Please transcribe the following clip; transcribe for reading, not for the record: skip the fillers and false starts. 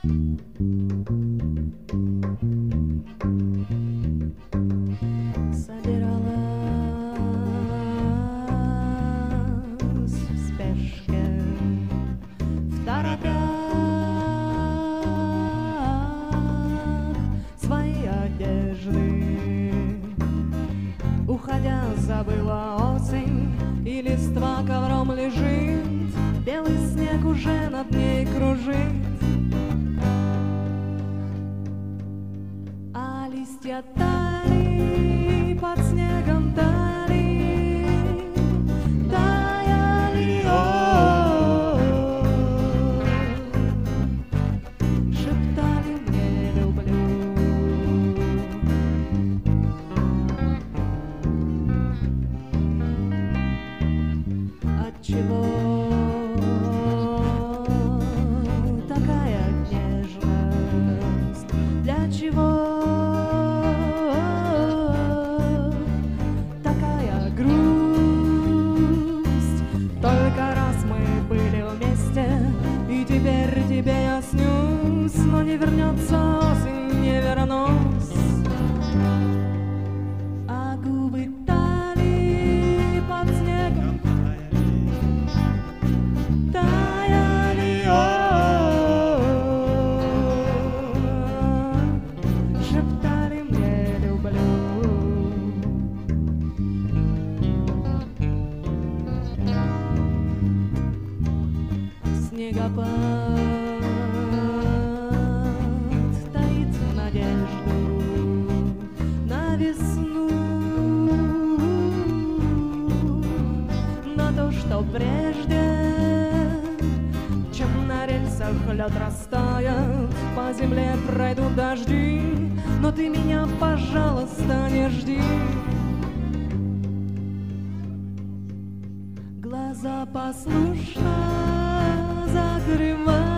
Уходя, забыла осень, и листва ковром лежит, белый снег уже над ней кружит. А листья тали, под снегом тали, таяли, шептали мне люблю. Отчего такая нежность? Для чего такая грусть? Только раз мы были вместе, и теперь тебе я снюсь, но не вернется осень, не вернусь. А губы тали под снегом, таяли, шептали мне люблю. Снегопад таит надежду на весну, на то, что прежде, чем на рельсах лед растает, по земле пройдут дожди, но ты меня, пожалуйста, не жди. Глаза послушно закрывай.